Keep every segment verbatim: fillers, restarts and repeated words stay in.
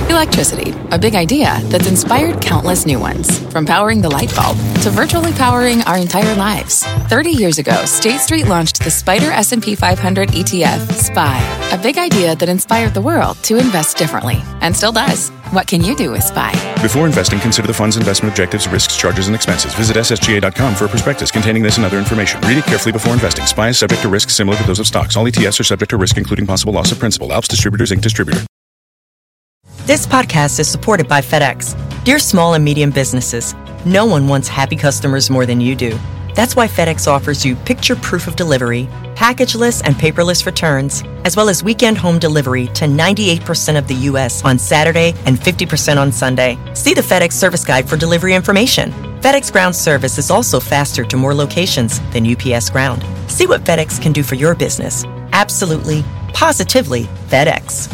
Electricity, a big idea that's inspired countless new ones. From powering the light bulb to virtually powering our entire lives. thirty years ago, State Street launched the Spider S and P five hundred E T F, S P Y, a big idea that inspired the world to invest differently, and still does. What can you do with S P Y? Before investing, consider the fund's investment objectives, risks, charges, and expenses. Visit S S G A dot com for a prospectus containing this and other information. Read it carefully before investing. S P Y is subject to risks similar to those of stocks. All E T Fs are subject to risk, including possible loss of principal. Alps Distributors, Incorporated Distributor. This podcast is supported by FedEx. Dear small and medium businesses, no one wants happy customers more than you do. That's why FedEx offers you picture proof of delivery, packageless and paperless returns, as well as weekend home delivery to ninety-eight percent of the U S on Saturday and fifty percent on Sunday. See the FedEx service guide for delivery information. FedEx Ground service is also faster to more locations than U P S Ground. See what FedEx can do for your business. Absolutely, positively FedEx.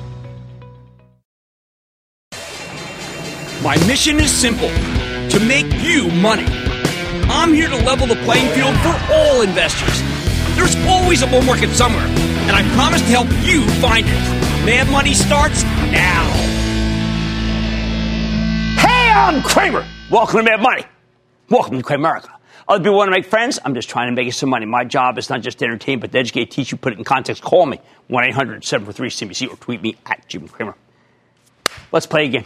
My mission is simple, to make you money. I'm here to level the playing field for all investors. There's always a bull market somewhere, and I promise to help you find it. Mad Money starts now. Hey, I'm Kramer. Welcome to Mad Money. Welcome to Cramerica. Other people want to make friends? I'm just trying to make you some money. My job is not just to entertain, but to educate, teach you, put it in context. Call me, one eight hundred seven four three C B C, or tweet me at Jim Cramer. Let's play again.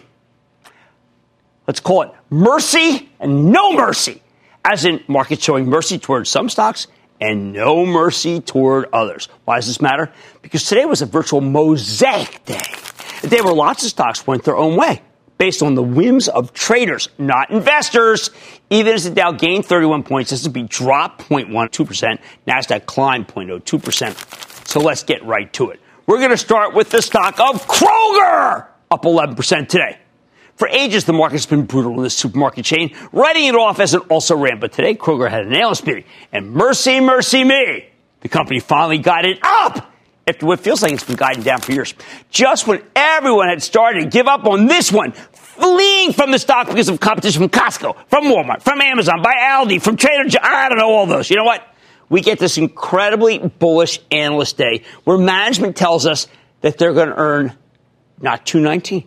Let's call it mercy and no mercy, as in markets showing mercy toward some stocks and no mercy toward others. Why does this matter? Because today was a virtual mosaic day, a day where lots of stocks went their own way, based on the whims of traders, not investors. Even as the Dow gained thirty-one points, S and P dropped zero point one two percent, NASDAQ climbed zero point zero two percent. So let's get right to it. We're going to start with the stock of Kroger, up eleven percent today. For ages, the market's been brutal in this supermarket chain, writing it off as an also-ran. But today, Kroger had an analyst meeting, and mercy, mercy me, the company finally got it up after what feels like it's been guiding down for years. Just when everyone had started to give up on this one, fleeing from the stock because of competition from Costco, from Walmart, from Amazon, by Aldi, from Trader Joe's, I don't know all those. You know what? We get this incredibly bullish analyst day where management tells us that they're going to earn not two nineteen.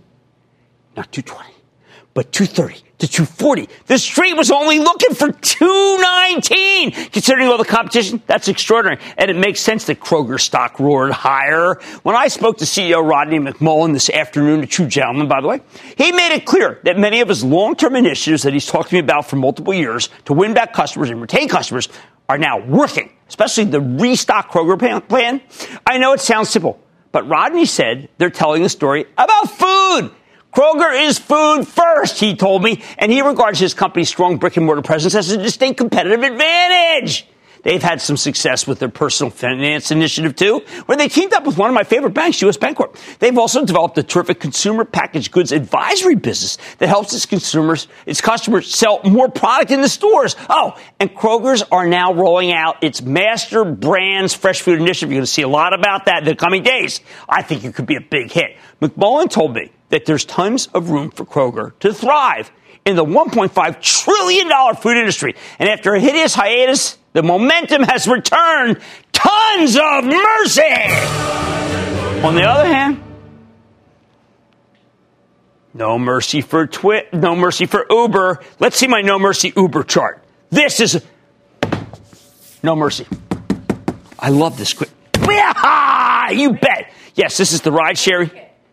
Not two twenty, but two thirty to two forty. The street was only looking for two nineteen. Considering all the competition, that's extraordinary. And it makes sense that Kroger stock roared higher. When I spoke to C E O Rodney McMullen this afternoon, a true gentleman, by the way, he made it clear that many of his long-term initiatives that he's talked to me about for multiple years to win back customers and retain customers are now working, especially the restock Kroger plan. I know it sounds simple, but Rodney said they're telling a story about food. Kroger is food first, he told me, and he regards his company's strong brick-and-mortar presence as a distinct competitive advantage. They've had some success with their personal finance initiative, too, where they teamed up with one of my favorite banks, U S Bancorp. They've also developed a terrific consumer packaged goods advisory business that helps its consumers, its customers sell more product in the stores. Oh, and Kroger's are now rolling out its Master Brands Fresh Food Initiative. You're going to see a lot about that in the coming days. I think it could be a big hit. McMullen told me that there's tons of room for Kroger to thrive in the one point five trillion dollars food industry. And after a hideous hiatus, the momentum has returned. Tons of mercy! On the other hand, no mercy for Twi- no mercy for Uber. Let's see my no mercy Uber chart. This is no mercy. I love this. Quick. Yeah, you bet. Yes, this is the ride sharing.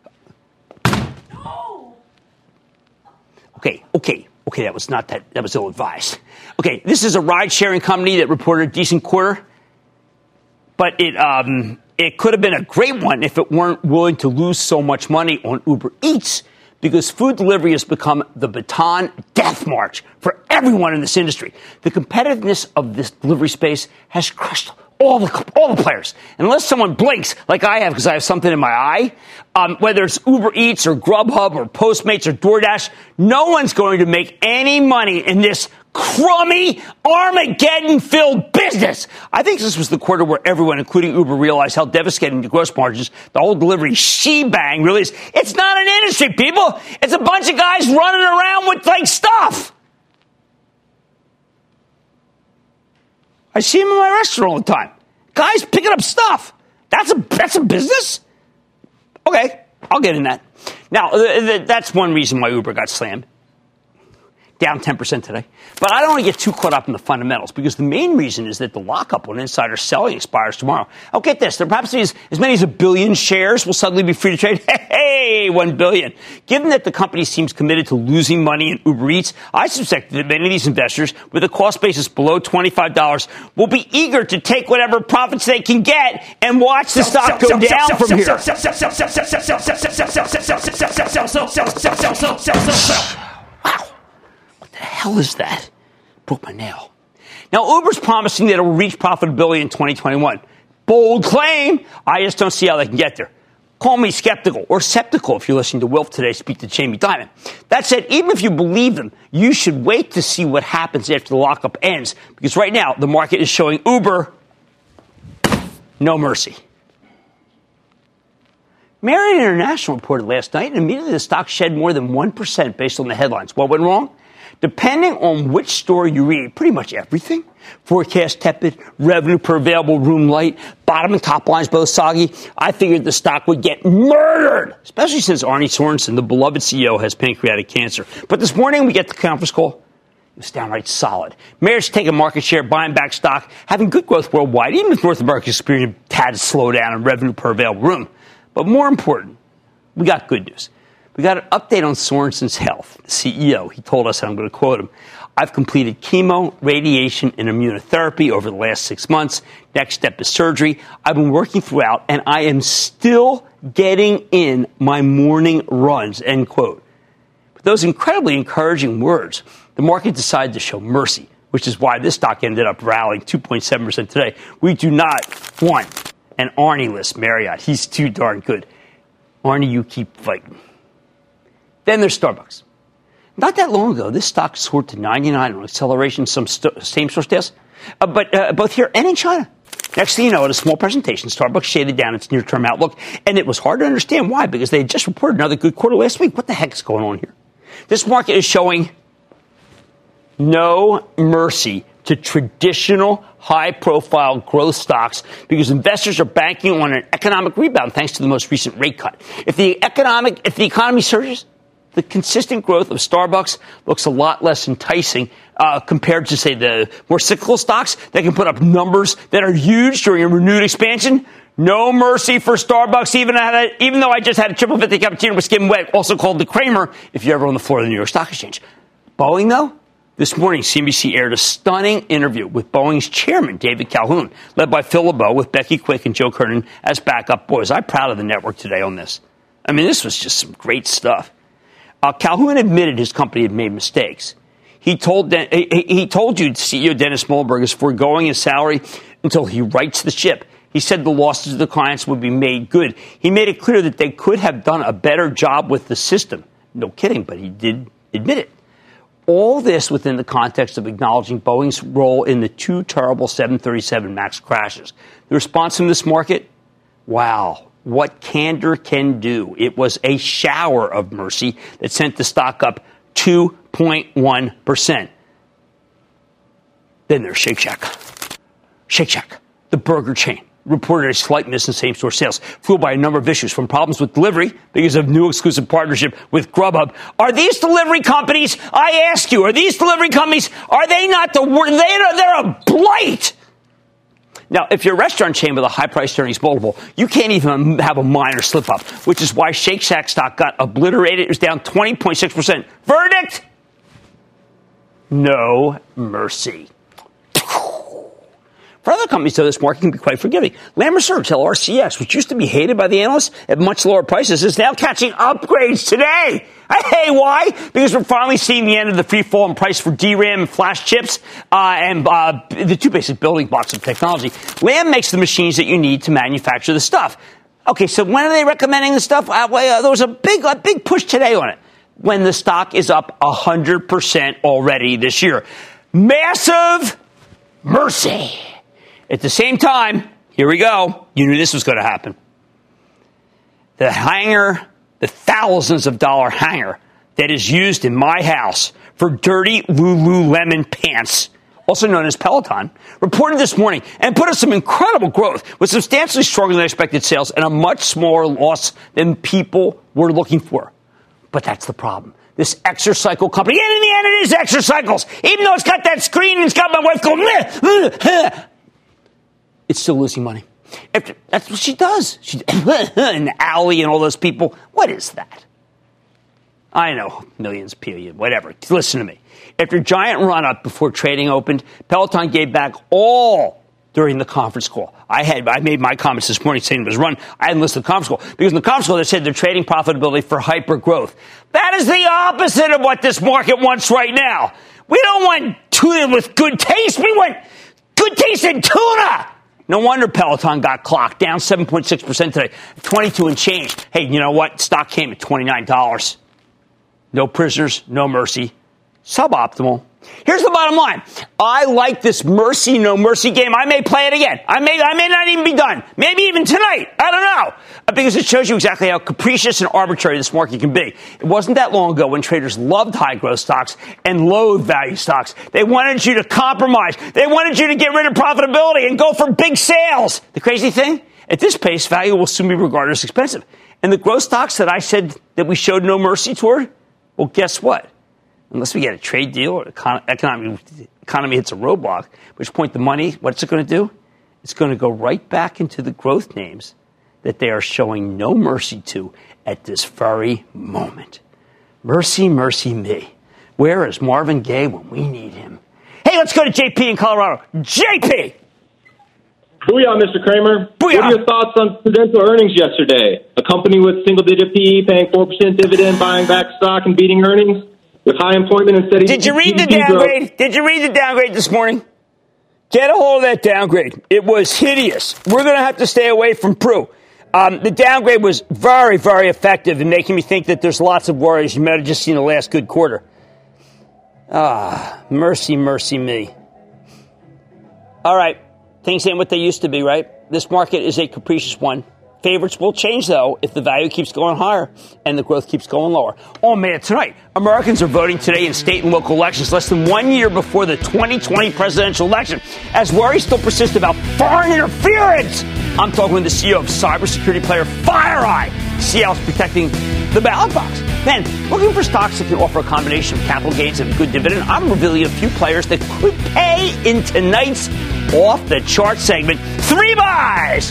Okay, okay, okay, that was not that, that was ill-advised. Okay, this is a ride-sharing company that reported a decent quarter, but it um, it could have been a great one if it weren't willing to lose so much money on Uber Eats, because food delivery has become the baton death march for everyone in this industry. The competitiveness of this delivery space has crushed all the all the players. Unless someone blinks, like I have because I have something in my eye, um, whether it's Uber Eats or Grubhub or Postmates or DoorDash, no one's going to make any money in this crummy, Armageddon-filled business. I think this was the quarter where everyone, including Uber, realized how devastating the gross margins, the whole delivery shebang really is. It's not an industry, people. It's a bunch of guys running around with, like, stuff. I see them in my restaurant all the time. Guys picking up stuff. That's a that's a business? Okay, I'll get in that. Now, th- th- that's one reason why Uber got slammed. Down ten percent today. But I don't want to get too caught up in the fundamentals because the main reason is that the lockup on insider selling expires tomorrow. Oh, get this. There perhaps as, as many as a billion shares will suddenly be free to trade. Hey, one billion. Given that the company seems committed to losing money in Uber Eats, I suspect that many of these investors with a cost basis below twenty-five dollars will be eager to take whatever profits they can get and watch the stock go down from here. Wow. The hell is that? Broke my nail. Now, Uber's promising that it will reach profitability in twenty twenty-one. Bold claim. I just don't see how they can get there. Call me skeptical or skeptical if you're listening to Wilf today speak to Jamie Dimon. That said, even if you believe them, you should wait to see what happens after the lockup ends. Because right now, the market is showing Uber no mercy. Marriott International reported last night, and immediately the stock shed more than one percent based on the headlines. What went wrong? Depending on which story you read, pretty much everything. Forecast tepid, revenue per available room light, bottom and top lines both soggy. I figured the stock would get murdered, especially since Arne Sorensen, the beloved C E O, has pancreatic cancer. But this morning we get the conference call. It was downright solid. Marriott's taking market share, buying back stock, having good growth worldwide, even if North America experienced a tad slowdown in revenue per available room. But more important, we got good news. We got an update on Sorensen's health. The C E O, he told us, and I'm going to quote him, I've completed chemo, radiation, and immunotherapy over the last six months. Next step is surgery. I've been working throughout, and I am still getting in my morning runs, end quote. With those incredibly encouraging words, the market decided to show mercy, which is why this stock ended up rallying two point seven percent today. We do not want an Arnie-less Marriott. He's too darn good. Arnie, you keep fighting. Then there's Starbucks. Not that long ago, this stock soared to ninety-nine on acceleration, some st- same-store sales, uh, but uh, both here and in China. Next thing you know, at a small presentation, Starbucks shaded down its near-term outlook, and it was hard to understand why, because they had just reported another good quarter last week. What the heck is going on here? This market is showing no mercy to traditional high-profile growth stocks because investors are banking on an economic rebound thanks to the most recent rate cut. If the economic, if the economy surges, the consistent growth of Starbucks looks a lot less enticing uh, compared to, say, the more cyclical stocks that can put up numbers that are huge during a renewed expansion. No mercy for Starbucks, even, a, even though I just had a triple fifty cappuccino with skim wet, also called the Kramer, if you're ever on the floor of the New York Stock Exchange. Boeing, though? This morning, C N B C aired a stunning interview with Boeing's chairman, David Calhoun, led by Phil LeBeau with Becky Quick and Joe Kernan as backup boys. I'm proud of the network today on this. I mean, this was just some great stuff. Uh, Calhoun admitted his company had made mistakes. He told Den- he, he told you C E O Dennis Muilenburg is foregoing his salary until he rights the ship. He said the losses to the clients would be made good. He made it clear that they could have done a better job with the system. No kidding, but he did admit it. All this within the context of acknowledging Boeing's role in the two terrible seven thirty-seven MAX crashes. The response from this market? Wow. What candor can do. It was a shower of mercy that sent the stock up two point one percent. Then there's Shake Shack. Shake Shack, the burger chain, reported a slight miss in same-store sales, fueled by a number of issues, from problems with delivery because of new exclusive partnership with Grubhub. Are these delivery companies, I ask you, are these delivery companies, are they not the word? They're, they're a blight. Now, if you're a restaurant chain with a high-priced earnings multiple, you can't even have a minor slip-up, which is why Shake Shack stock got obliterated. It was down twenty point six percent. Verdict? No mercy. For other companies, though, this market can be quite forgiving. Lam Research, L R C X, which used to be hated by the analysts at much lower prices, is now catching upgrades today. Hey, why? Because we're finally seeing the end of the free fall in price for D RAM and flash chips uh, and uh, the two basic building blocks of technology. Lam makes the machines that you need to manufacture the stuff. Okay, so when are they recommending the stuff? Uh, well, uh, there was a big, a big push today on it when the stock is up one hundred percent already this year. Massive mercy. At the same time, here we go. You knew this was going to happen. The hanger, the thousands of dollar hanger that is used in my house for dirty Lululemon pants, also known as Peloton, reported this morning and put us some incredible growth with substantially stronger than expected sales and a much smaller loss than people were looking for. But that's the problem. This Exercycle company, and in the end it is Exercycles, even though it's got that screen and it's got my wife going, meh, meh, meh, it's still losing money. After, that's what she does. She, and Alley and all those people. What is that? I know, millions, period, whatever. Listen to me. After a giant run-up before trading opened, Peloton gave back all during the conference call. I had I made my comments this morning saying it was run. I hadn't listened to the conference call because in the conference call they said they're trading profitability for hyper growth. That is the opposite of what this market wants right now. We don't want tuna with good taste. We want good taste in tuna. No wonder Peloton got clocked down seven point six percent today, twenty-two and change. Hey, you know what? Stock came at twenty-nine dollars. No prisoners, no mercy. Suboptimal. Here's the bottom line. I like this mercy, no mercy game. I may play it again. I may, I may not even be done. Maybe even tonight. I don't know. Because it shows you exactly how capricious and arbitrary this market can be. It wasn't that long ago when traders loved high growth stocks and loathed value stocks. They wanted you to compromise. They wanted you to get rid of profitability and go for big sales. The crazy thing, at this pace, value will soon be regarded as expensive. And the growth stocks that I said that we showed no mercy toward, well, guess what? Unless we get a trade deal or the econ- economy, economy hits a roadblock, at which point the money, what's it going to do? It's going to go right back into the growth names that they are showing no mercy to at this very moment. Mercy, mercy me. Where is Marvin Gaye when we need him? Hey, let's go to J P in Colorado. J P! Booyah, Mister Kramer. Booyah. What are your thoughts on Prudential earnings yesterday? A company with single-digit P E paying four percent dividend, buying back stock and beating earnings? With high employment and steady Did you read the G D P downgrade? growth. Did you read the downgrade this morning? Get a hold of that downgrade. It was hideous. We're going to have to stay away from Pru. Um, the downgrade was very, very effective in making me think that there's lots of worries. You might have just seen the last good quarter. Ah, mercy, mercy me. All right. Things ain't what they used to be, right? This market is a capricious one. Favorites will change, though, if the value keeps going higher and the growth keeps going lower. Oh, man, tonight, Americans are voting today in state and local elections less than one year before the twenty twenty presidential election, as worries still persist about foreign interference. I'm talking with the C E O of cybersecurity player FireEye. See how it's protecting the ballot box. Then, looking for stocks that can offer a combination of capital gains and a good dividend, I'm revealing a few players that could pay in tonight's off-the-chart segment. Three buys!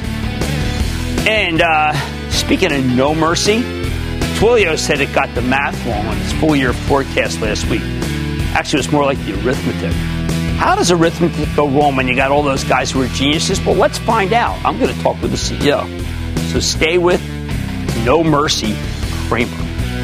And uh, speaking of no mercy, Twilio said it got the math wrong on its full-year forecast last week. Actually, it was more like the arithmetic. How does arithmetic go wrong when you got all those guys who are geniuses? Well, let's find out. I'm going to talk with the C E O. So stay with No Mercy Kramer.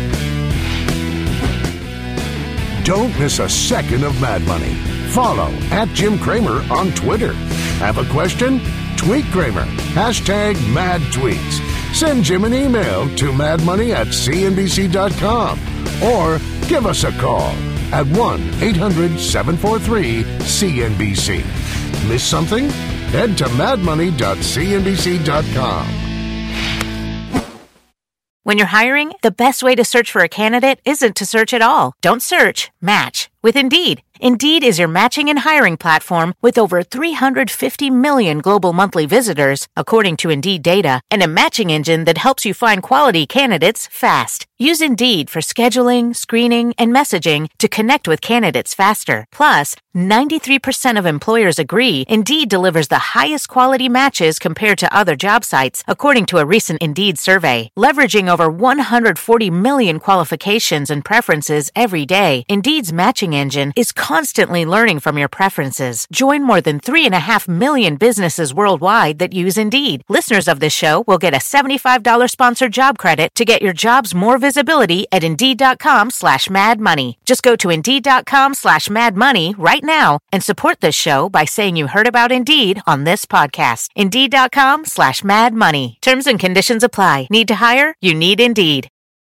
Don't miss a second of Mad Money. Follow at Jim Cramer on Twitter. Have a question? Tweet Kramer. Hashtag mad tweets. Send Jim an email to madmoney at c n b c dot com or give us a call at one eight hundred seven four three C N B C. Miss something? Head to mad money dot c n b c dot com. When you're hiring, the best way to search for a candidate isn't to search at all. Don't search, match with Indeed. Indeed is your matching and hiring platform with over three hundred fifty million global monthly visitors, according to Indeed data, and a matching engine that helps you find quality candidates fast. Use Indeed for scheduling, screening, and messaging to connect with candidates faster. Plus, ninety-three percent of employers agree Indeed delivers the highest quality matches compared to other job sites, according to a recent Indeed survey. Leveraging over one hundred forty million qualifications and preferences every day, Indeed's matching engine is constantly learning from your preferences. Join more than three and a half million businesses worldwide that use Indeed. Listeners of this show will get a seventy-five dollars sponsored job credit to get your jobs more visibility at Indeed.com slash Mad Money. Just go to Indeed.com slash Mad Money right now and support this show by saying you heard about Indeed on this podcast. Indeed.com slash Mad Money. Terms and conditions apply. Need to hire? You need Indeed.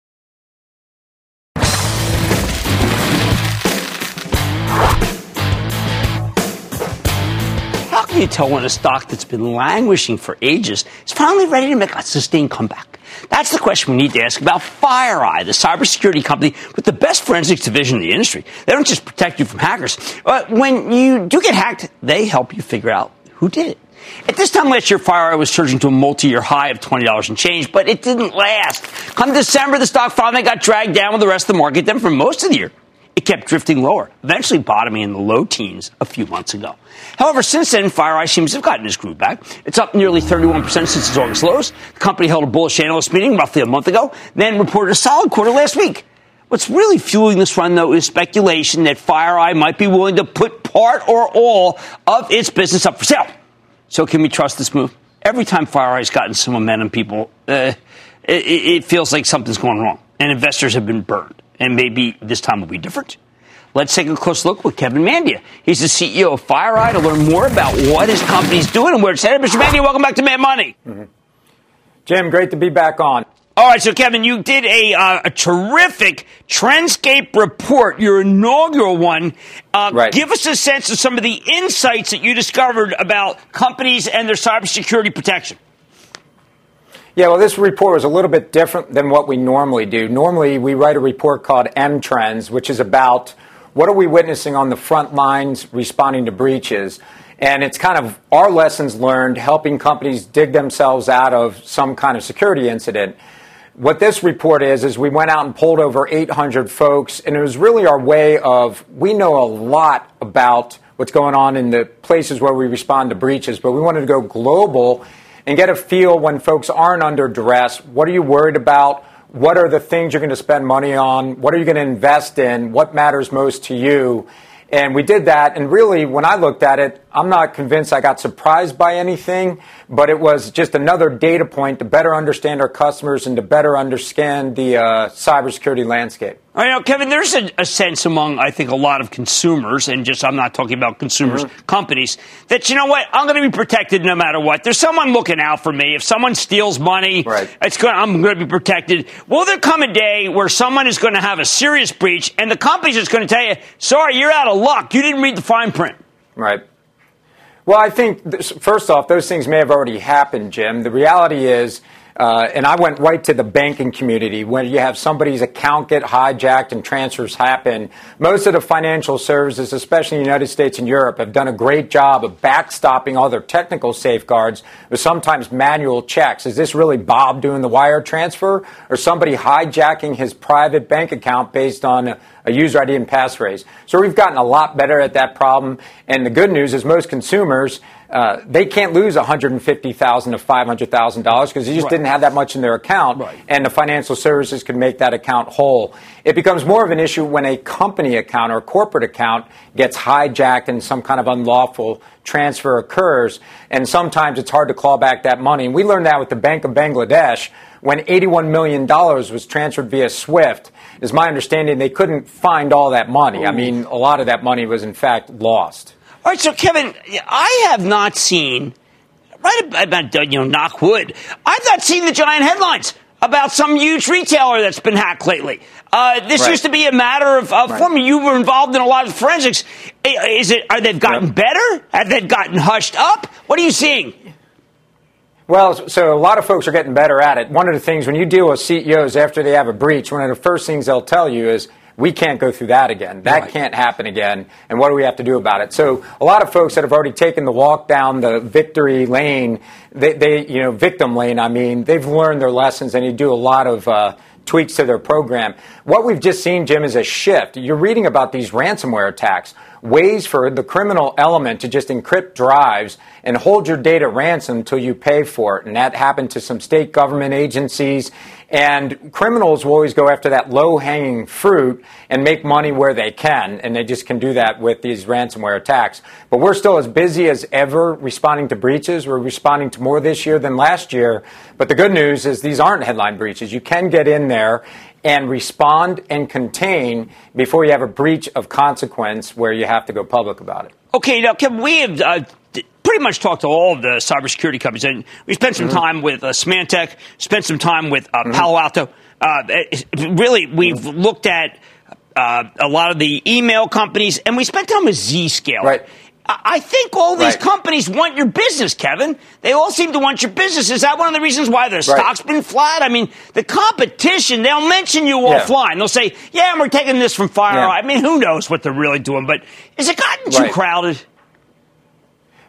How can you tell when a stock that's been languishing for ages is finally ready to make a sustained comeback? That's the question we need to ask about FireEye, the cybersecurity company with the best forensics division in the industry. They don't just protect you from hackers. But when you do get hacked, they help you figure out who did it. At this time last year, FireEye was surging to a multi-year high of twenty dollars and change, but it didn't last. Come December, the stock finally got dragged down with the rest of the market. Then for most of the year, it kept drifting lower, eventually bottoming in the low teens a few months ago. However, since then, FireEye seems to have gotten its groove back. It's up nearly thirty-one percent since its August lows. The company held a bullish analyst meeting roughly a month ago, then reported a solid quarter last week. What's really fueling this run, though, is speculation that FireEye might be willing to put part or all of its business up for sale. So can we trust this move? Every time FireEye's gotten some momentum, people, uh, it, it feels like something's going wrong, and investors have been burned. And maybe this time will be different. Let's take a close look with Kevin Mandia. He's the C E O of FireEye to learn more about what his company's doing and where it's headed. Mister Mandia, welcome back to Mad Money. Mm-hmm. Jim, great to be back on. All right, so Kevin, you did a, uh, a terrific Trendscape report, your inaugural one. Uh, right. Give us a sense of some of the insights that you discovered about companies and their cybersecurity protection. Yeah, well, this report was a little bit different than what we normally do. Normally, we write a report called M-Trends, which is about what are we witnessing on the front lines responding to breaches. And it's kind of our lessons learned, helping companies dig themselves out of some kind of security incident. What this report is, is we went out and polled over eight hundred folks, and it was really our way of, we know a lot about what's going on in the places where we respond to breaches, but we wanted to go global and get a feel when folks aren't under duress. What are you worried about? What are the things you're going to spend money on? What are you going to invest in? What matters most to you? And we did that, and really, when I looked at it, I'm not convinced I got surprised by anything, but it was just another data point to better understand our customers and to better understand the uh, cybersecurity landscape. All right, now, Kevin, there's a, a sense among, I think, a lot of consumers, and just I'm not talking about consumers, mm-hmm. companies, that, you know what, I'm going to be protected no matter what. There's someone looking out for me. If someone steals money, right. it's going, I'm going to be protected. Will there come a day where someone is going to have a serious breach, and the company's just going to tell you, sorry, you're out of luck. You didn't read the fine print. Right. Well, I think, this, first off, those things may have already happened, Jim. The reality is, uh, and I went right to the banking community, when you have somebody's account get hijacked and transfers happen. Most of the financial services, especially in the United States and Europe, have done a great job of backstopping all their technical safeguards with sometimes manual checks. Is this really Bob doing the wire transfer, or somebody hijacking his private bank account based on a, a user I D and passphrase? So we've gotten a lot better at that problem. And the good news is most consumers, Uh, they can't lose one hundred fifty thousand dollars to five hundred thousand dollars because they just right. didn't have that much in their account, right. and the financial services can make that account whole. It becomes more of an issue when a company account or a corporate account gets hijacked and some kind of unlawful transfer occurs, and sometimes it's hard to claw back that money. And we learned that with the Bank of Bangladesh when eighty-one million dollars was transferred via SWIFT. Is my understanding they couldn't find all that money. Ooh. I mean, a lot of that money was, in fact, lost. All right, so, Kevin, I have not seen, right about, you know, knock wood, I've not seen the giant headlines about some huge retailer that's been hacked lately. Uh, this right. used to be a matter of, of right. form. You were involved in a lot of forensics. Is it, are they gotten yep. better? Have they gotten hushed up? What are you seeing? Well, so a lot of folks are getting better at it. One of the things, when you deal with C E Os after they have a breach, one of the first things they'll tell you is, we can't go through that again. That right. can't happen again. And what do we have to do about it? So a lot of folks that have already taken the walk down the victory lane, they, they you know, victim lane, I mean, they've learned their lessons, and you do a lot of uh, tweaks to their program. What we've just seen, Jim, is a shift. You're reading about these ransomware attacks, ways for the criminal element to just encrypt drives and hold your data ransom until you pay for it. And that happened to some state government agencies. And criminals will always go after that low-hanging fruit and make money where they can, and they just can do that with these ransomware attacks. But we're still as busy as ever responding to breaches. We're responding to more this year than last year. But the good news is these aren't headline breaches. You can get in there and respond and contain before you have a breach of consequence where you have to go public about it. Okay, now, Kevin, we have uh, pretty much talked to all of the cybersecurity companies, and we spent some mm-hmm. time with uh, Symantec, spent some time with uh, mm-hmm. Palo Alto. Uh, really, we've mm-hmm. looked at uh, a lot of the email companies, and we spent time with Zscaler. Right. I think all these right. companies want your business, Kevin. They all seem to want your business. Is that one of the reasons why their stock's right. been flat? I mean, the competition, they'll mention you yeah. offline. They'll say, yeah, we're taking this from FireEye. Yeah. I mean, who knows what they're really doing, but has it gotten too right. crowded?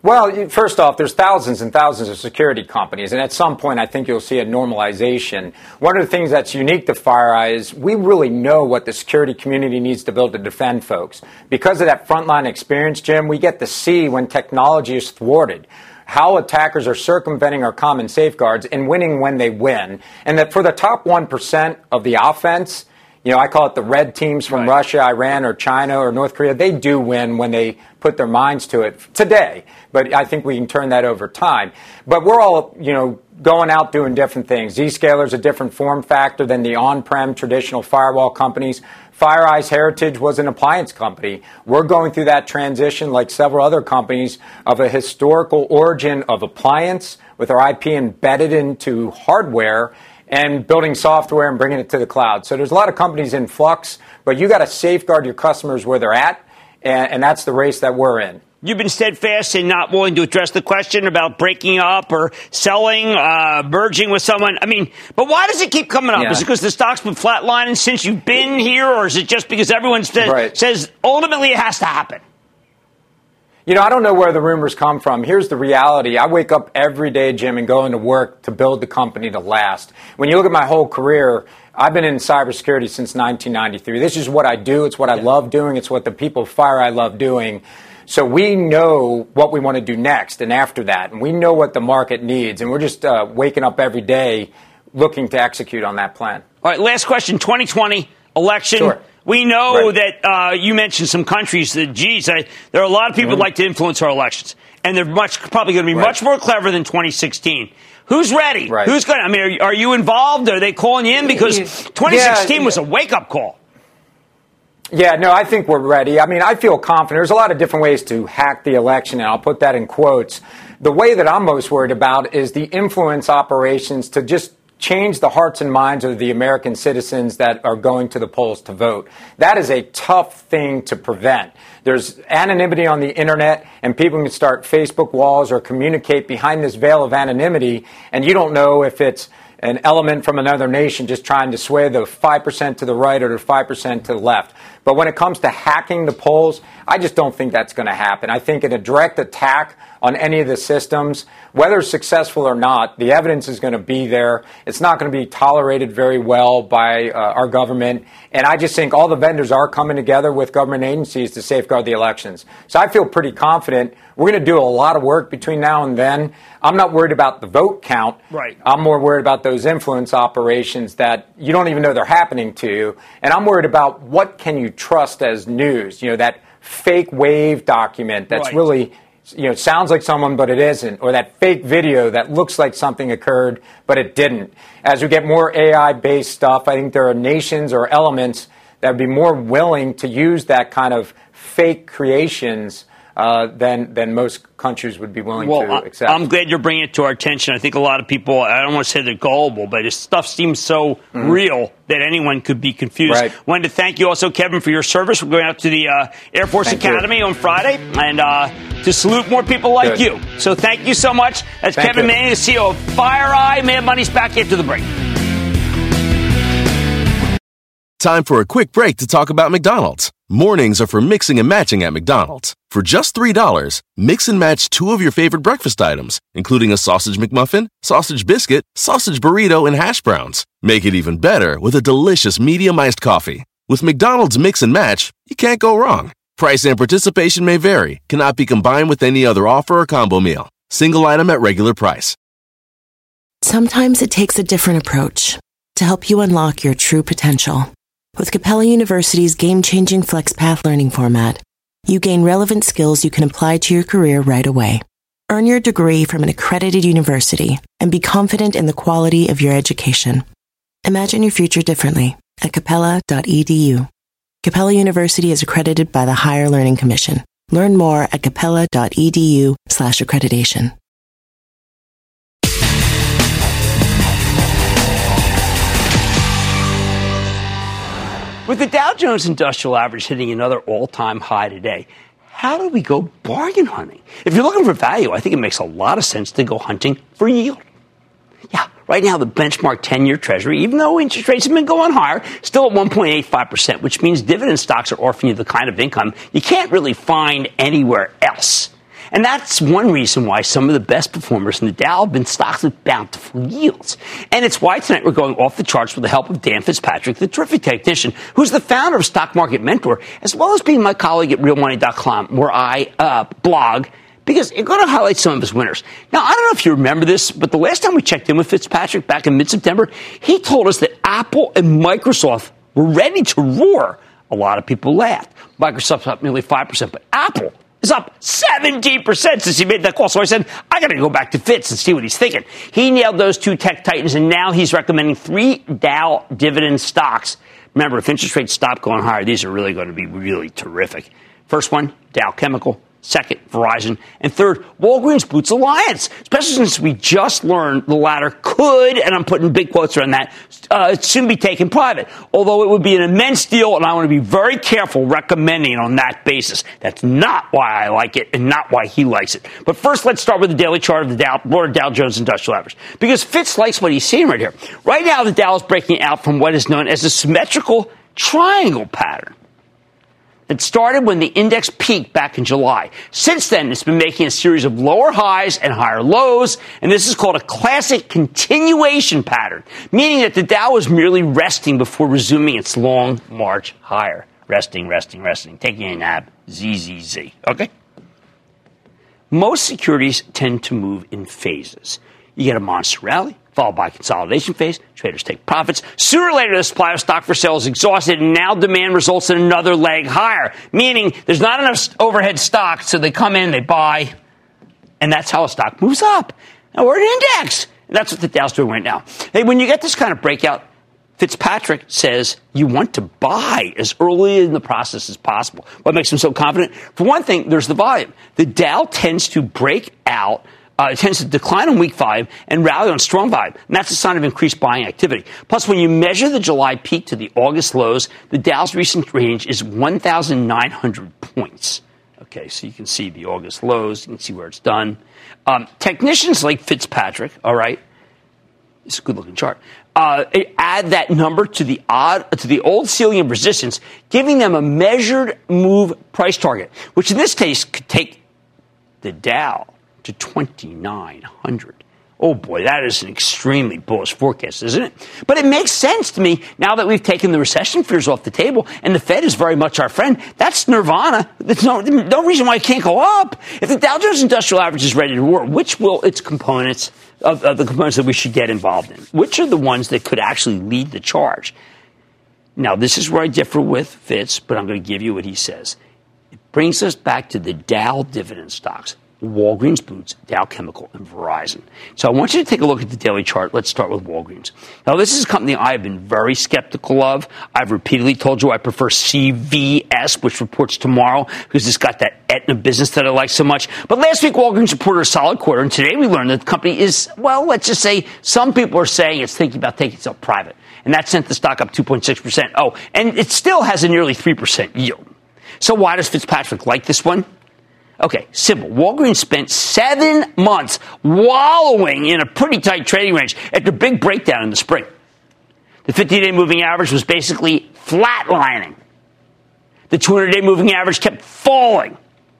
Well, first off, there's thousands and thousands of security companies, and at some point I think you'll see a normalization. One of the things that's unique to FireEye is we really know what the security community needs to build to defend folks. Because of that frontline experience, Jim, we get to see when technology is thwarted, how attackers are circumventing our common safeguards and winning when they win, and that for the top one percent of the offense, you know, I call it the red teams from right. Russia, Iran, or China, or North Korea. They do win when they put their minds to it today. But I think we can turn that over time. But we're all, you know, going out doing different things. Zscaler's a different form factor than the on-prem traditional firewall companies. FireEye's heritage was an appliance company. We're going through that transition, like several other companies, of a historical origin of appliance with our I P embedded into hardware and building software and bringing it to the cloud. So there's a lot of companies in flux, but you got to safeguard your customers where they're at, and, and that's the race that we're in. You've been steadfast and not willing to address the question about breaking up or selling, uh, merging with someone. I mean, but why does it keep coming up? Yeah. Is it because the stock's been flatlining since you've been here, or is it just because everyone says, right. says ultimately it has to happen? You know, I don't know where the rumors come from. Here's the reality. I wake up every day, Jim, and go into work to build the company to last. When you look at my whole career, I've been in cybersecurity since nineteen ninety-three. This is what I do. It's what I love doing. It's what the people of FireEye love doing. So we know what we want to do next and after that, and we know what the market needs, and we're just uh, waking up every day looking to execute on that plan. All right, last question, twenty twenty election. Sure. We know right. that uh, you mentioned some countries that, geez, I, there are a lot of people mm-hmm. who like to influence our elections, and they're much probably going to be right. much more clever than twenty sixteen. Who's ready? Right. Who's going to, I mean, are, are you involved? Are they calling you in? Because twenty sixteen yeah, was a wake-up call. Yeah, no, I think we're ready. I mean, I feel confident. There's a lot of different ways to hack the election, and I'll put that in quotes. The way that I'm most worried about is the influence operations to just change the hearts and minds of the American citizens that are going to the polls to vote. That is a tough thing to prevent. There's anonymity on the internet, and people can start Facebook walls or communicate behind this veil of anonymity, and you don't know if it's an element from another nation just trying to sway the five percent to the right or the five percent to the left. But when it comes to hacking the polls, I just don't think that's going to happen. I think in a direct attack on any of the systems, whether successful or not, the evidence is going to be there. It's not going to be tolerated very well by uh, our government. And I just think all the vendors are coming together with government agencies to safeguard the elections. So I feel pretty confident. We're going to do a lot of work between now and then. I'm not worried about the vote count. Right. I'm more worried about those influence operations that you don't even know they're happening to you. And I'm worried about what can you trust as news, you know, that fake wave document that's right. really, you know, sounds like someone, but it isn't, or that fake video that looks like something occurred, but it didn't. As we get more A I-based stuff, I think there are nations or elements that would be more willing to use that kind of fake creations Uh, than than most countries would be willing well, to accept. I'm glad you're bringing it to our attention. I think a lot of people, I don't want to say they're gullible, but this stuff seems so mm-hmm. real that anyone could be confused. Right. Wanted to thank you also, Kevin, for your service. We're going out to the uh, Air Force thank Academy you. on Friday and uh, to salute more people like Good. you. So thank you so much. That's thank Kevin you. Manning, the C E O of FireEye. Mad Money's back after the break. Time for a quick break to talk about McDonald's. Mornings are for mixing and matching at McDonald's. For just three dollars, mix and match two of your favorite breakfast items, including a sausage McMuffin, sausage biscuit, sausage burrito, and hash browns. Make it even better with a delicious medium iced coffee. With McDonald's Mix and Match, you can't go wrong. Price and participation may vary, cannot be combined with any other offer or combo meal. Single item at regular price. Sometimes it takes a different approach to help you unlock your true potential. With Capella University's game-changing FlexPath learning format, you gain relevant skills you can apply to your career right away. Earn your degree from an accredited university and be confident in the quality of your education. Imagine your future differently at capella dot e d u. Capella University is accredited by the Higher Learning Commission. Learn more at capella dot e d u slash accreditation. With the Dow Jones Industrial Average hitting another all-time high today, how do we go bargain hunting? If you're looking for value, I think it makes a lot of sense to go hunting for yield. Yeah, right now the benchmark ten-year Treasury, even though interest rates have been going higher, still at one point eight five percent, which means dividend stocks are offering you the kind of income you can't really find anywhere else. And that's one reason why some of the best performers in the Dow have been stocks with bountiful yields. And it's why tonight we're going off the charts with the help of Dan Fitzpatrick, the terrific technician, who's the founder of Stock Market Mentor, as well as being my colleague at real money dot com, where I uh, blog, because it's going to highlight some of his winners. Now, I don't know if you remember this, but the last time we checked in with Fitzpatrick back in mid-September, he told us that Apple and Microsoft were ready to roar. A lot of people laughed. Microsoft's up nearly five percent, but Apple is up seventeen percent since he made that call. So I said, I got to go back to Fitz and see what he's thinking. He nailed those two tech titans, and now he's recommending three Dow dividend stocks. Remember, if interest rates stop going higher, these are really going to be really terrific. First one, Dow Chemical. Second, Verizon. And third, Walgreens Boots Alliance, especially since we just learned the latter could, and I'm putting big quotes around that, uh, soon be taken private. Although it would be an immense deal, and I want to be very careful recommending on that basis. That's not why I like it and not why he likes it. But first, let's start with the daily chart of the Dow, or Dow Jones Industrial Average. Because Fitz likes what he's seeing right here. Right now, the Dow is breaking out from what is known as a symmetrical triangle pattern. It started when the index peaked back in July. Since then, it's been making a series of lower highs and higher lows, and this is called a classic continuation pattern, meaning that the Dow is merely resting before resuming its long march higher. Resting, resting, resting, taking a nap, Z Z Z. Okay? Most securities tend to move in phases. You get a monster rally, followed by a consolidation phase. Traders take profits. Sooner or later, the supply of stock for sale is exhausted, and now demand results in another leg higher, meaning there's not enough overhead stock, so they come in, they buy, and that's how a stock moves up. Now, we're an index. And that's what the Dow's doing right now. Hey, when you get this kind of breakout, Fitzpatrick says you want to buy as early in the process as possible. What makes him so confident? For one thing, there's the volume. The Dow tends to break out. Uh, it tends to decline on weak volume and rally on strong volume. And that's a sign of increased buying activity. Plus, when you measure the July peak to the August lows, the Dow's recent range is one thousand nine hundred points. Okay, so you can see the August lows. You can see where it's done. Um, technicians like Fitzpatrick, all right, it's a good-looking chart, uh, add that number to the odd to the old ceiling of resistance, giving them a measured move price target, which in this case could take the Dow to twenty-nine hundred. Oh, boy, that is an extremely bullish forecast, isn't it? But it makes sense to me now that we've taken the recession fears off the table and the Fed is very much our friend. That's nirvana. There's no, no reason why it can't go up. If the Dow Jones Industrial Average is ready to roar, which will its components, of, of the components that we should get involved in? Which are the ones that could actually lead the charge? Now, this is where I differ with Fitz, but I'm going to give you what he says. It brings us back to the Dow dividend stocks. Walgreens Boots, Dow Chemical, and Verizon. So I want you to take a look at the daily chart. Let's start with Walgreens. Now, this is a company I have been very skeptical of. I've repeatedly told you I prefer C V S, which reports tomorrow, because it's got that Aetna business that I like so much. But last week, Walgreens reported a solid quarter, and today we learned that the company is, well, let's just say some people are saying it's thinking about taking itself private. And that sent the stock up two point six percent. Oh, and it still has a nearly three percent yield. So why does Fitzpatrick like this one? Okay, simple. Walgreens spent seven months wallowing in a pretty tight trading range after a big breakdown in the spring. The fifty-day moving average was basically flatlining. The two hundred day moving average kept falling.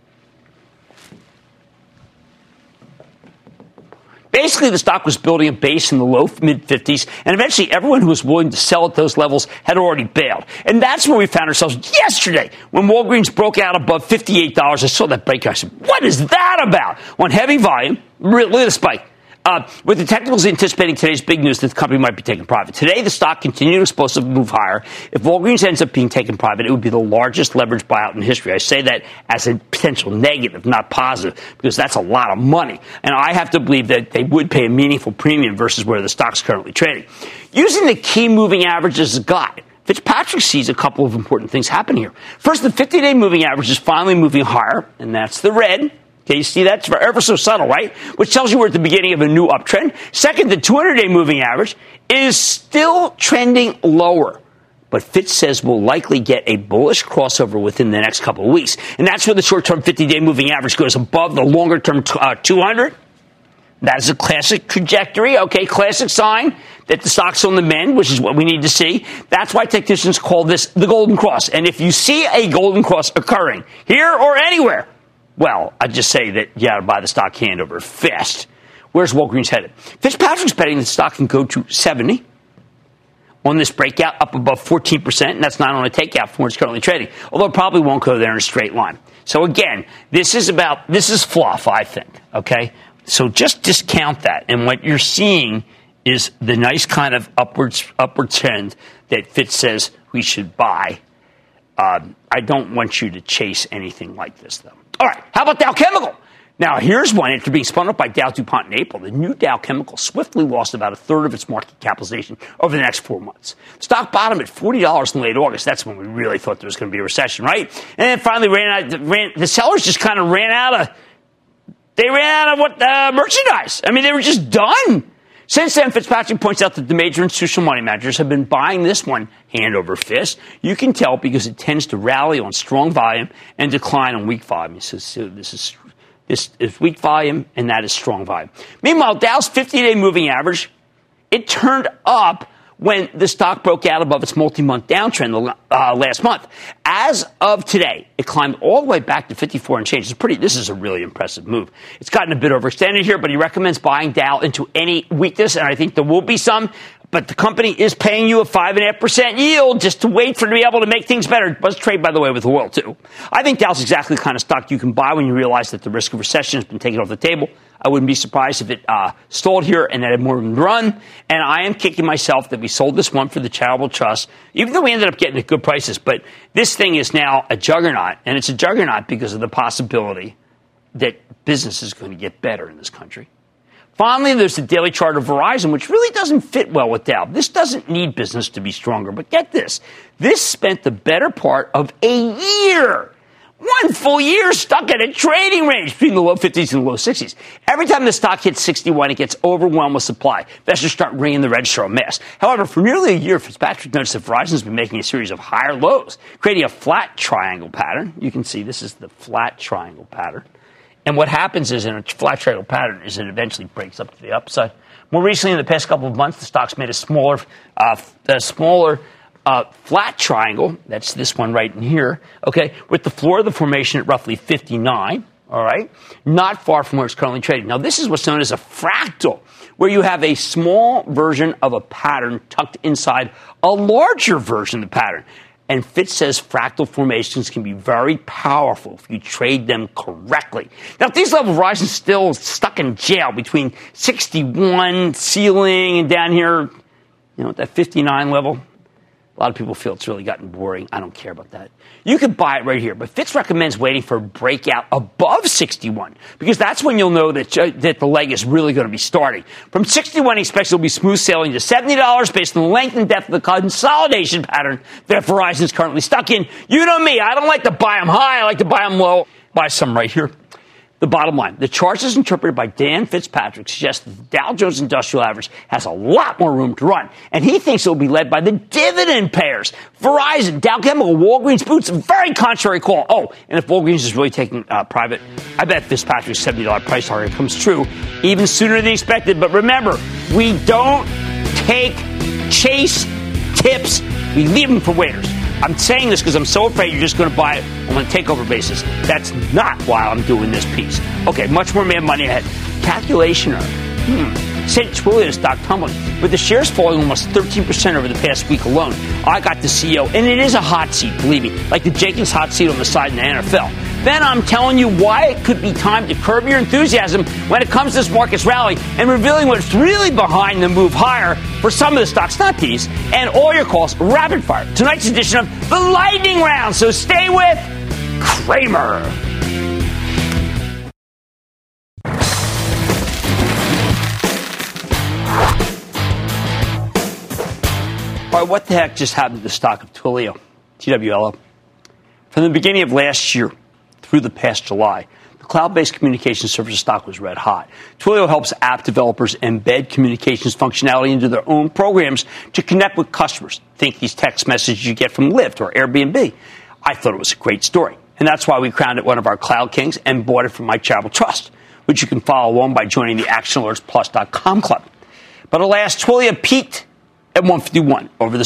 Basically, the stock was building a base in the low mid-fifties, and eventually everyone who was willing to sell at those levels had already bailed. And that's where we found ourselves yesterday when Walgreens broke out above fifty-eight dollars. I saw that breakout. I said, what is that about? On heavy volume, really a spike. Uh, with the technicals anticipating today's big news that the company might be taken private. Today, the stock continued explosive move higher. If Walgreens ends up being taken private, it would be the largest leveraged buyout in history. I say that as a potential negative, not positive, because that's a lot of money. And I have to believe that they would pay a meaningful premium versus where the stock's currently trading. Using the key moving average as a guide, Fitzpatrick sees a couple of important things happen here. First, the fifty-day moving average is finally moving higher, and that's the red. Okay, you see that's ever so subtle, right? Which tells you we're at the beginning of a new uptrend. Second, the two hundred day moving average is still trending lower. But Fitz says we'll likely get a bullish crossover within the next couple of weeks. And that's where the short-term fifty-day moving average goes above the longer-term uh, two hundred. That is a classic trajectory, okay, classic sign that the stock's on the mend, which is what we need to see. That's why technicians call this the golden cross. And if you see a golden cross occurring here or anywhere, well, I'd just say that you got to buy the stock hand over fist. Where's Walgreens headed? Fitzpatrick's betting the stock can go to seventy on this breakout, up above fourteen percent, and that's not on a takeout from where it's currently trading, although it probably won't go there in a straight line. So again, this is about, this is fluff, I think, okay? So just discount that, and what you're seeing is the nice kind of upwards upward trend that Fitz says we should buy. Um, I don't want you to chase anything like this, though. All right, how about Dow Chemical? Now, here's one. After being spun up by Dow DuPont in April, the new Dow Chemical swiftly lost about a third of its market capitalization over the next four months. Stock bottomed at forty dollars in late August. That's when we really thought there was going to be a recession, right? And then finally ran out. Ran, the sellers just kind of ran out of. They ran out of what uh, merchandise. I mean, they were just done. Since then, Fitzpatrick points out that the major institutional money managers have been buying this one hand over fist. You can tell because it tends to rally on strong volume and decline on weak volume. He says, so this is this is weak volume and that is strong volume. Meanwhile, Dow's fifty-day moving average, it turned up when the stock broke out above its multi-month downtrend uh, last month. As of today, it climbed all the way back to fifty-four and change. It's pretty. This is a really impressive move. It's gotten a bit overextended here, but he recommends buying Dow into any weakness, and I think there will be some. But the company is paying you a five point five percent yield just to wait for it to be able to make things better. It does trade, by the way, with the oil, too. I think Dow's exactly the kind of stock you can buy when you realize that the risk of recession has been taken off the table. I wouldn't be surprised if it uh, stalled here and had more room to run. And I am kicking myself that we sold this one for the charitable trust, even though we ended up getting at good prices. But this thing is now a juggernaut, and it's a juggernaut because of the possibility that business is going to get better in this country. Finally, there's the daily chart of Verizon, which really doesn't fit well with Dow. This doesn't need business to be stronger. But get this. This spent the better part of a year, one full year stuck at a trading range between the low fifties and the low sixties. Every time the stock hits sixty-one, it gets overwhelmed with supply. Investors start ringing the register en masse. However, for nearly a year, Fitzpatrick noticed that Verizon has been making a series of higher lows, creating a flat triangle pattern. You can see this is the flat triangle pattern. And what happens is in a flat triangle pattern is it eventually breaks up to the upside. More recently, in the past couple of months, the stock's made a smaller, uh, a smaller uh, flat triangle. That's this one right in here. Okay, with the floor of the formation at roughly fifty-nine. All right, not far from where it's currently trading. Now, this is what's known as a fractal, where you have a small version of a pattern tucked inside a larger version of the pattern. And Fitz says fractal formations can be very powerful if you trade them correctly. Now, at these levels, Verizon's still stuck in jail between sixty-one ceiling and down here, you know, at that fifty-nine level. A lot of people feel it's really gotten boring. I don't care about that. You could buy it right here, but Fitz recommends waiting for a breakout above sixty-one because that's when you'll know that uh, that the leg is really going to be starting. From sixty-one, he expects it'll be smooth sailing to seventy dollars based on the length and depth of the consolidation pattern that Verizon is currently stuck in. You know me. I don't like to buy them high. I like to buy them low. Buy some right here. The bottom line, the charts as interpreted by Dan Fitzpatrick suggests that the Dow Jones Industrial Average has a lot more room to run, and he thinks it will be led by the dividend payers. Verizon, Dow Chemical, Walgreens Boots, a very contrary call. Oh, and if Walgreens is really taking uh, private, I bet Fitzpatrick's seventy dollars price target comes true even sooner than expected. But remember, we don't take chase tips. We leave them for waiters. I'm saying this because I'm so afraid you're just going to buy it on a takeover basis. That's not why I'm doing this piece. Okay, much more Mad Money ahead. Calculation error. Hmm. Saint Twilio stock tumbling, with the shares falling almost thirteen percent over the past week alone. I got the C E O, and it is a hot seat, believe me, like the Jenkins hot seat on the side in the N F L. Then I'm telling you why it could be time to curb your enthusiasm when it comes to this market's rally and revealing what's really behind the move higher for some of the stocks, not these, and all your calls rapid fire. Tonight's edition of the Lightning Round, so stay with Cramer. All right, what the heck just happened to the stock of Twilio, T W L O? From the beginning of last year through the past July, the cloud-based communication services stock was red hot. Twilio helps app developers embed communications functionality into their own programs to connect with customers. Think these text messages you get from Lyft or Airbnb. I thought it was a great story, and that's why we crowned it one of our Cloud Kings and bought it from my charitable trust, which you can follow along by joining the action alerts plus dot com club. But alas, Twilio peaked at one fifty-one over the summer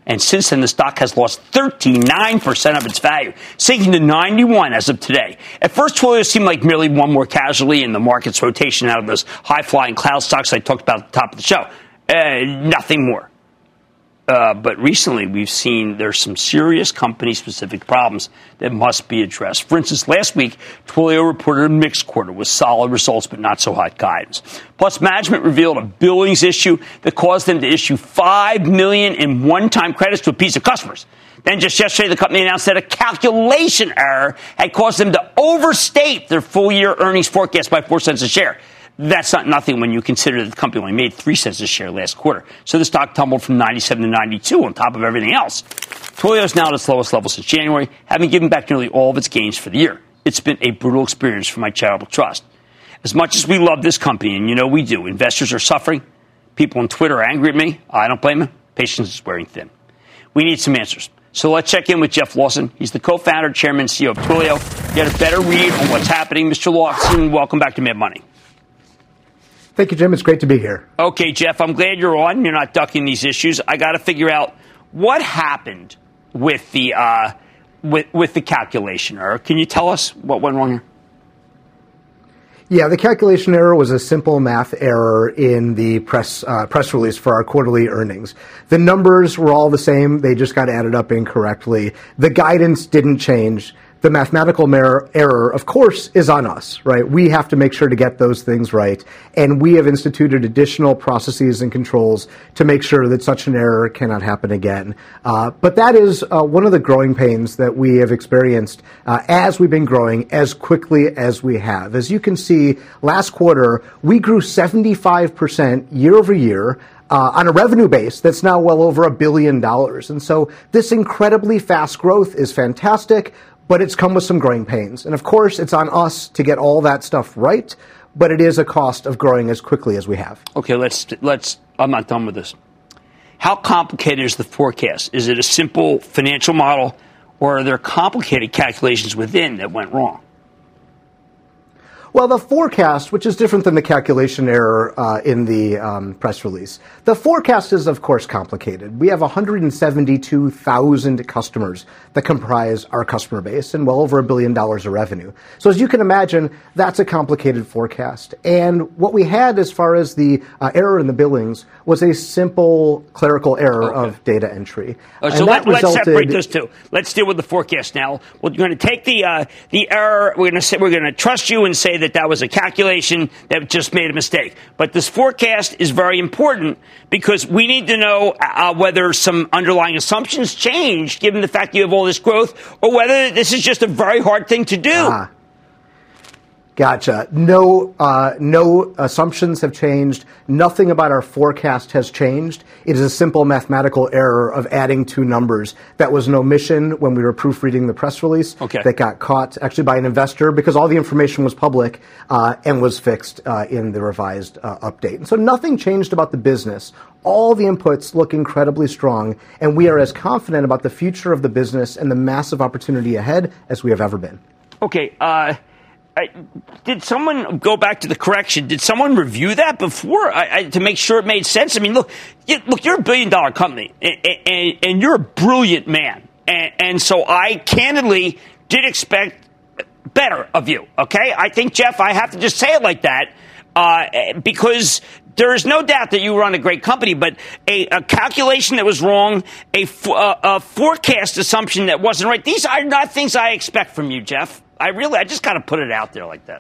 And since then, the stock has lost thirty-nine percent of its value, sinking to ninety-one as of today. At first, Twilio seemed like merely one more casualty in the market's rotation out of those high-flying cloud stocks I talked about at the top of the show. Uh, nothing more. Uh, but recently, we've seen there's some serious company-specific problems that must be addressed. For instance, last week, Twilio reported a mixed quarter with solid results but not so hot guidance. Plus, management revealed a billings issue that caused them to issue five million dollars in one-time credits to a piece of customers. Then just yesterday, the company announced that a calculation error had caused them to overstate their full-year earnings forecast by four cents a share. That's not nothing when you consider that the company only made three cents a share last quarter. So the stock tumbled from ninety-seven to ninety-two on top of everything else. Twilio is now at its lowest level since January, having given back nearly all of its gains for the year. It's been a brutal experience for my charitable trust. As much as we love this company, and you know we do, investors are suffering. People on Twitter are angry at me. I don't blame them. Patience is wearing thin. We need some answers. So let's check in with Jeff Lawson. He's the co-founder, chairman, and C E O of Twilio. Get a better read on what's happening. Mister Lawson, welcome back to Mad Money. Thank you, Jim. It's great to be here. Okay, Jeff, I'm glad you're on. You're not ducking these issues. I got to figure out what happened with the uh, with with the calculation error. Can you tell us what went wrong here? Yeah, the calculation error was a simple math error in the press uh, press release for our quarterly earnings. The numbers were all the same. They just got added up incorrectly. The guidance didn't change. The mathematical mer- error, of course, is on us, right? We have to make sure to get those things right. And we have instituted additional processes and controls to make sure that such an error cannot happen again. Uh, but that is uh, one of the growing pains that we have experienced uh, as we've been growing as quickly as we have. As you can see, last quarter, we grew seventy-five percent year over year. Uh, on a revenue base that's now well over a billion dollars. And so this incredibly fast growth is fantastic, but it's come with some growing pains. And of course, it's on us to get all that stuff right, but it is a cost of growing as quickly as we have. Okay, let's, let's, I'm not done with this. How complicated is the forecast? Is it a simple financial model, or are there complicated calculations within that went wrong? Well, the forecast, which is different than the calculation error uh, in the um, press release, the forecast is, of course, complicated. We have one hundred seventy-two thousand customers that comprise our customer base and well over a billion dollars of revenue. So as you can imagine, that's a complicated forecast. And what we had as far as the uh, error in the billings was a simple clerical error okay. of data entry. Oh, so let, let's separate those two. Let's deal with the forecast now. We're going to take the uh, the error. We're going to say we're going to trust you and say that that was a calculation that just made a mistake. But this forecast is very important because we need to know uh, whether some underlying assumptions changed given the fact you have all this growth, or whether this is just a very hard thing to do. Ah. Gotcha. No, uh, no assumptions have changed. Nothing about our forecast has changed. It is a simple mathematical error of adding two numbers. That was an omission when we were proofreading the press release. Okay. That got caught actually by an investor because all the information was public uh, and was fixed uh, in the revised uh, update. And so nothing changed about the business. All the inputs look incredibly strong, and we are as confident about the future of the business and the massive opportunity ahead as we have ever been. Okay. Uh I, did someone go back to the correction? Did someone review that before I, I, to make sure it made sense? I mean, look, you, look, you're a billion dollar company, and, and, and you're a brilliant man, and, and so I candidly did expect better of you. Okay, I think, Jeff, I have to just say it like that uh, because there is no doubt that you run a great company, but a, a calculation that was wrong, a, a, a forecast assumption that wasn't right. These are not things I expect from you, Jeff. I really, I just got to put it out there like that.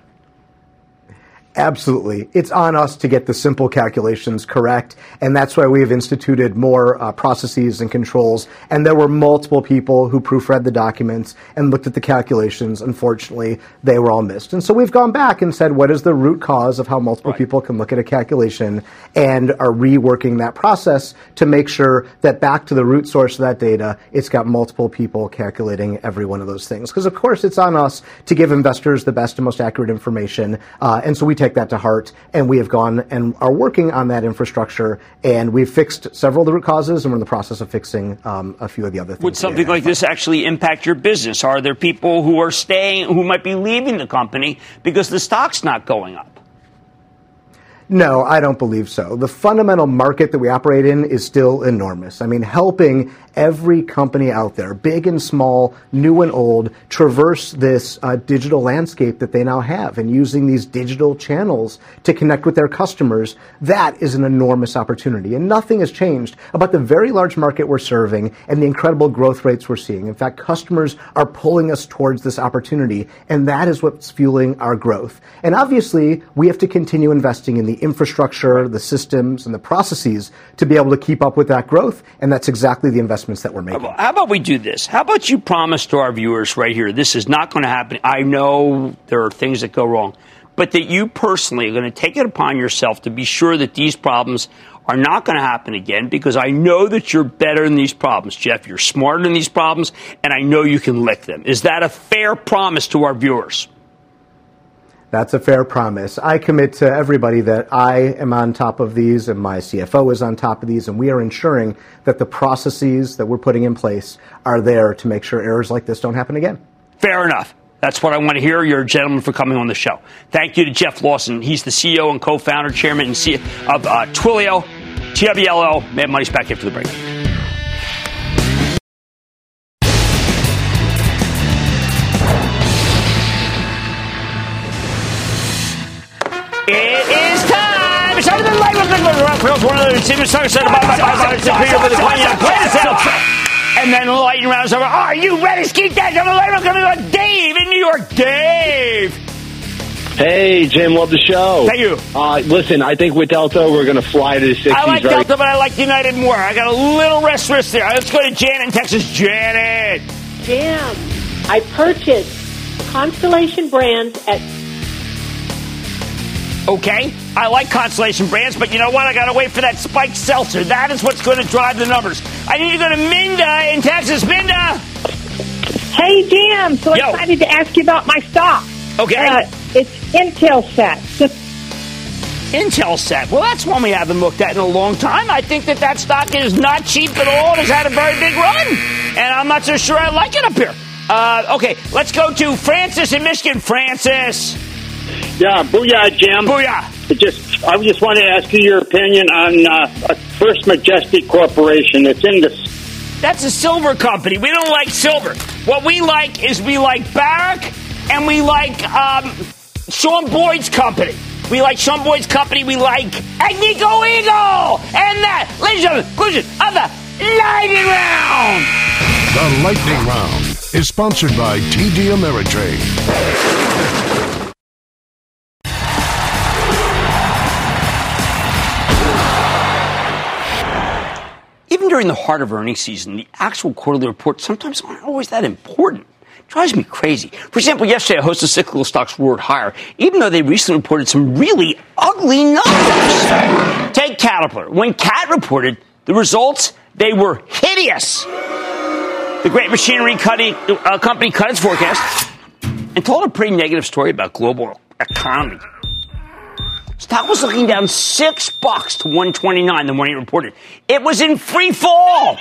Absolutely. It's on us to get the simple calculations correct, and that's why we have instituted more uh, processes and controls. And there were multiple people who proofread the documents and looked at the calculations. Unfortunately, they were all missed. And so we've gone back and said, what is the root cause of how multiple right. people can look at a calculation, and are reworking that process to make sure that back to the root source of that data, it's got multiple people calculating every one of those things. Because, of course, it's on us to give investors the best and most accurate information. Uh, and so we take that to heart, and we have gone and are working on that infrastructure, and we've fixed several of the root causes, and we're in the process of fixing um, a few of the other things. Would something like this actually impact your business? Are there people who are staying, who might be leaving the company because the stock's not going up? No, I don't believe so. The fundamental market that we operate in is still enormous. I mean, helping every company out there, big and small, new and old, traverse this uh, digital landscape that they now have, and using these digital channels to connect with their customers, that is an enormous opportunity. And nothing has changed about the very large market we're serving and the incredible growth rates we're seeing. In fact, customers are pulling us towards this opportunity, and that is what's fueling our growth. And obviously, we have to continue investing in the infrastructure, the systems, and the processes to be able to keep up with that growth, and that's exactly the investments that we're making. How about we do this? How about you promise to our viewers right here, this is not going to happen. I know there are things that go wrong, but that you personally are going to take it upon yourself to be sure that these problems are not going to happen again, because I know that you're better in these problems, Jeff. You're smarter in these problems, and I know you can lick them. Is that a fair promise to our viewers? That's a fair promise. I commit to everybody that I am on top of these, and my C F O is on top of these, and we are ensuring that the processes that we're putting in place are there to make sure errors like this don't happen again. Fair enough. That's what I want to hear. You're a gentleman for coming on the show. Thank you to Jeff Lawson. He's the C E O and co-founder, chairman, and C E O of uh, Twilio, T W L O. Mad Money's back after the break. It is time. It's time to be live with the one of the senior stars said about and then the lightning round is over. Are you ready? Skeet that. I'm going to Dave in New York. Dave. Hey, Jim. Love the show. Thank you. Uh, listen, I think with Delta, we're going to fly to the sixties. I like right? Delta, but I like United more. I got a little rest risk there. Let's go to Janet in Texas. Janet. Jim, I purchased Constellation Brands at... Okay, I like Constellation Brands, but you know what? I got to wait for that spiked seltzer. That is what's going to drive the numbers. I need to go to Minda in Texas. Minda! Hey, Jim. So Yo. excited to ask you about my stock. Okay. Uh, it's Intelsat. Intelsat. Well, that's one we haven't looked at in a long time. I think that that stock is not cheap at all. It has had a very big run. And I'm not so sure I like it up here. Uh, okay, let's go to Francis in Michigan. Francis. Yeah, booyah, Jim. Booyah. It just, I just want to ask you your opinion on uh, First Majestic Corporation. It's in the... That's a silver company. We don't like silver. What we like is we like Barrick, and we like um, Sean Boyd's company. We like Sean Boyd's company. We like Agnico Eagle. And that, ladies and gentlemen, conclusion of the Lightning Round. The Lightning Round is sponsored by T D Ameritrade. Even during the heart of earnings season, the actual quarterly reports sometimes aren't always that important. It drives me crazy. For example, yesterday, a host of cyclical stocks roared higher, even though they recently reported some really ugly numbers. Take Caterpillar. When Cat reported the results, they were hideous. The great machinery cutting, uh, company cut its forecast and told a pretty negative story about global economy. Stock was looking down six bucks to one twenty-nine the morning it reported. It was in free fall.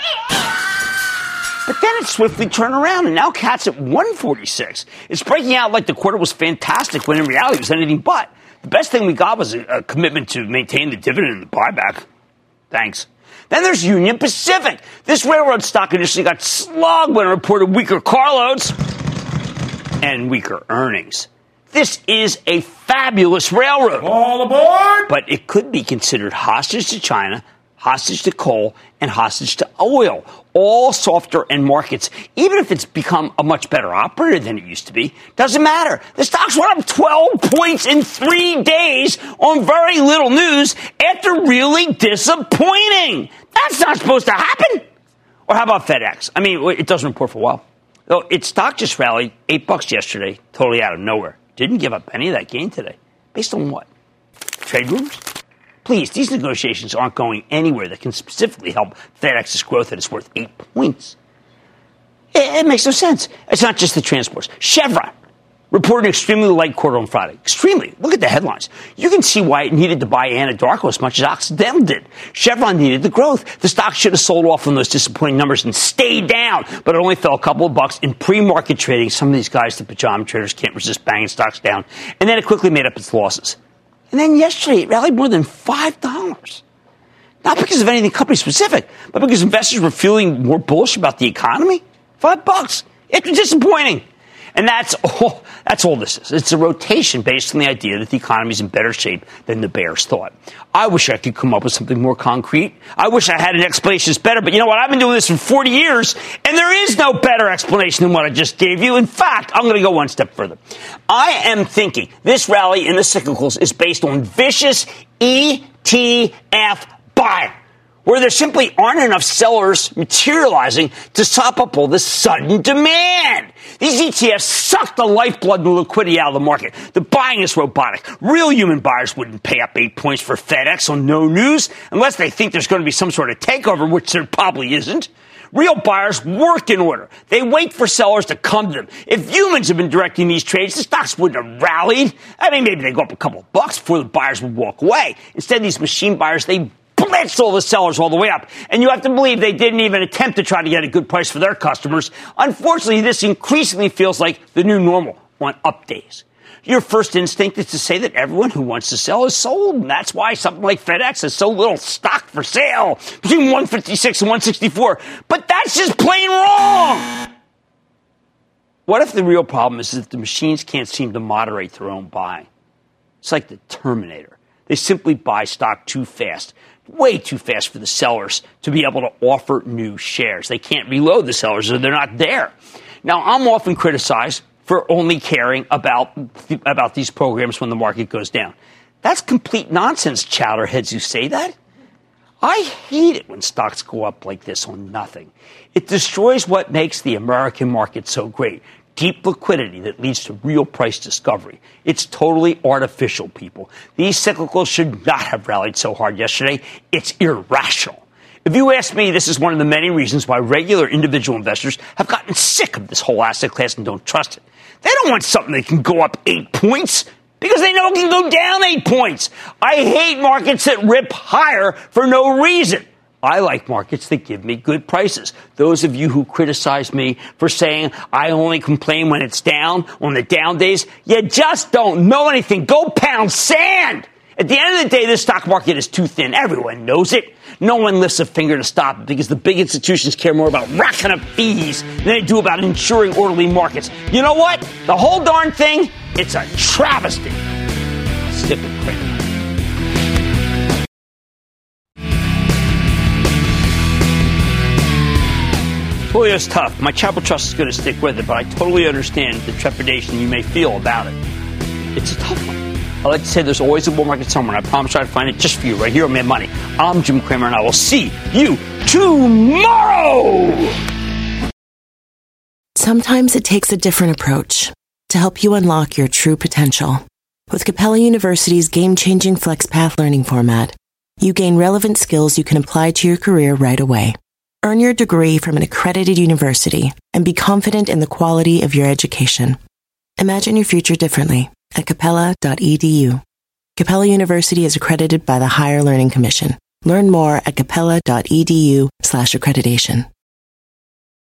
But then it swiftly turned around, and now Cat's at one forty-six. It's breaking out like the quarter was fantastic, when in reality it was anything but. The best thing we got was a, a commitment to maintain the dividend and the buyback. Thanks. Then there's Union Pacific. This railroad stock initially got slugged when it reported weaker carloads and weaker earnings. This is a fabulous railroad. All aboard! But it could be considered hostage to China, hostage to coal, and hostage to oil. All softer end markets. Even if it's become a much better operator than it used to be, doesn't matter. The stocks went up twelve points in three days on very little news after really disappointing. That's not supposed to happen. Or how about FedEx? I mean, it doesn't report for a while. Though its stock just rallied eight bucks yesterday, totally out of nowhere. Didn't give up any of that gain today. Based on what? Trade rumors? Please, these negotiations aren't going anywhere that can specifically help FedEx's growth that is worth eight points. It, it makes no sense. It's not just the transports. Chevron reported an extremely light quarter on Friday. Extremely. Look at the headlines. You can see why it needed to buy Anadarko as much as Occidental did. Chevron needed the growth. The stock should have sold off on those disappointing numbers and stayed down, but it only fell a couple of bucks in pre-market trading. Some of these guys, the pajama traders, can't resist banging stocks down, and then it quickly made up its losses. And then yesterday, it rallied more than five dollars. Not because of anything company specific, but because investors were feeling more bullish about the economy. Five bucks. It's disappointing. And that's all, that's all this is. It's a rotation based on the idea that the economy is in better shape than the bears thought. I wish I could come up with something more concrete. I wish I had an explanation that's better. But you know what? I've been doing this for forty years, and there is no better explanation than what I just gave you. In fact, I'm going to go one step further. I am thinking this rally in the cyclicals is based on vicious E T F buying, where there simply aren't enough sellers materializing to sop up all this sudden demand. These E T Fs suck the lifeblood and the liquidity out of the market. The buying is robotic. Real human buyers wouldn't pay up eight points for FedEx on no news unless they think there's going to be some sort of takeover, which there probably isn't. Real buyers work in order. They wait for sellers to come to them. If humans had been directing these trades, the stocks wouldn't have rallied. I mean, maybe they go up a couple of bucks before the buyers would walk away. Instead, these machine buyers, they blitz all the sellers all the way up. And you have to believe they didn't even attempt to try to get a good price for their customers. Unfortunately, this increasingly feels like the new normal on up days. Your first instinct is to say that everyone who wants to sell is sold. And that's why something like FedEx has so little stock for sale between one fifty-six and one sixty-four. But that's just plain wrong. What if the real problem is that the machines can't seem to moderate their own buying? It's like the Terminator. They simply buy stock too fast. Way too fast for the sellers to be able to offer new shares. They can't reload the sellers, or they're not there. Now, I'm often criticized for only caring about, about these programs when the market goes down. That's complete nonsense, chowderheads who say that. I hate it when stocks go up like this on nothing. It destroys what makes the American market so great. Deep liquidity that leads to real price discovery. It's totally artificial, people. These cyclicals should not have rallied so hard yesterday. It's irrational. If you ask me, this is one of the many reasons why regular individual investors have gotten sick of this whole asset class and don't trust it. They don't want something that can go up eight points because they know it can go down eight points. I hate markets that rip higher for no reason. I like markets that give me good prices. Those of you who criticize me for saying I only complain when it's down on the down days, you just don't know anything. Go pound sand. At the end of the day, this stock market is too thin. Everyone knows it. No one lifts a finger to stop it because the big institutions care more about racking up fees than they do about ensuring orderly markets. You know what? The whole darn thing, it's a travesty. Stick with Cramer. Julio's tough. My Chapel Trust is going to stick with it, but I totally understand the trepidation you may feel about it. It's a tough one. I like to say there's always a bull market somewhere, and I promise I'll find it just for you right here on Mad Money. I'm Jim Cramer, and I will see you tomorrow! Sometimes it takes a different approach to help you unlock your true potential. With Capella University's game-changing FlexPath learning format, you gain relevant skills you can apply to your career right away. Earn your degree from an accredited university and be confident in the quality of your education. Imagine your future differently at capella dot e d u. Capella University is accredited by the Higher Learning Commission. Learn more at capella dot e d u slash accreditation.